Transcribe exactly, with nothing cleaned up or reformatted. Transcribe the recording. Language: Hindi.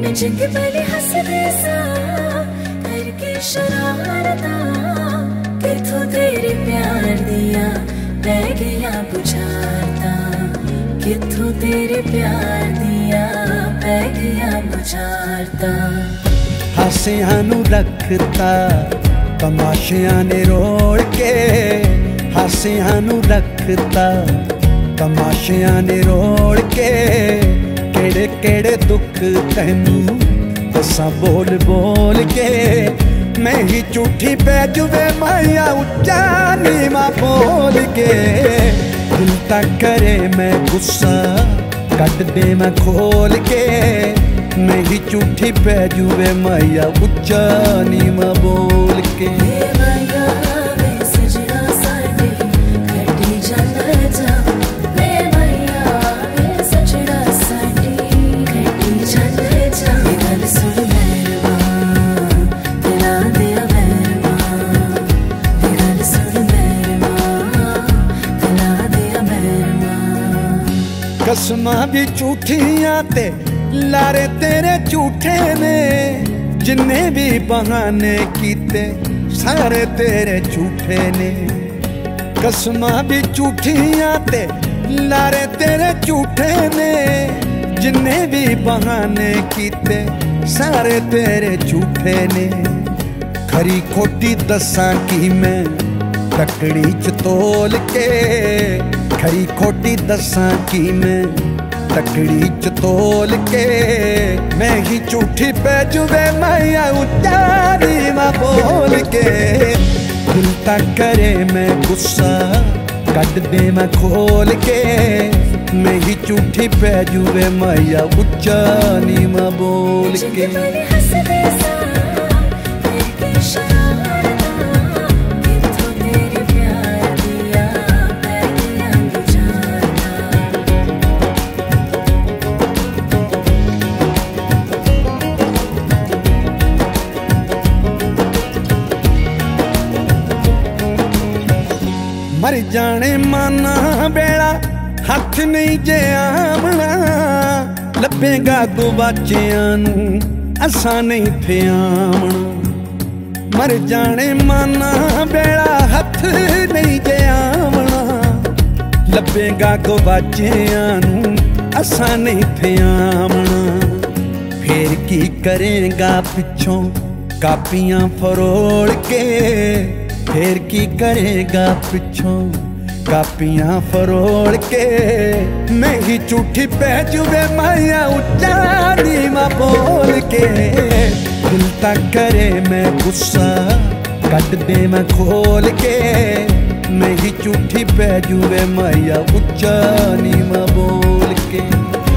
चंगे भले हंसदे सा करके शरारता, किथों तेरे प्यार दिया पै गया बुझारता, किथों तेरे प्यार दिया पै गया बुझारता। हासियां नू रखता तमाशियां ने रोड़ के, हासियां नू रखता तमाशियां ने रोड़ के, केड़े केड़े दुख तैनू दसा बोल बोल के, मैं ही झूठी पै जुवे माया उच्चा नीवा बोल के, दिल तक करे मैं गुस्सा कट दे मैं खोल के, मैं ही झूठी पै जुवे माया उच्चा नीवा बोल के। कसमां भी झूठियां ते लारे तेरे झूठे ने, जिन्ने भी बहाने कीते सारे तेरे झूठे ने। कसमां भी झूठियां ते लारे तेरे झूठे ने, जिन्ने भी बहाने कीते सारे तेरे झूठे ने। खरी खोटी दसां की मैं तकड़ी च तोल के, खरी खोटी दसां की मैं तकड़ी च तोल के, मैं ही झूठी पै जुवे माया उच्चा नीवा बोल के, दिल तक करे मैं गुस्सा कट दे मैं खोल के, मैं ही झूठी पै जुवे माया उच्चा नीवा बोल के। मर जाने माना बेड़ा हथ नहीं जे आमना, लभेगा गुबाचियां नू असा नहीं थे आमना। मर जाने माना बेड़ा हथ नहीं जे आमना, लभेगा गुबाचियां नू असा नहीं थे आमना। फिर की करेगा पिछों कापियां फरोड़ के, फिर की करेगा पिछों कापियां फरोड़ के, मैं ही झूठी पै जुवे माया उच्चा नीवा बोल के, दिल तक करे मैं गुस्सा कट दे मैं खोल के, मैं ही झूठी पै जुवे माया उच्चा नीवा बोल के।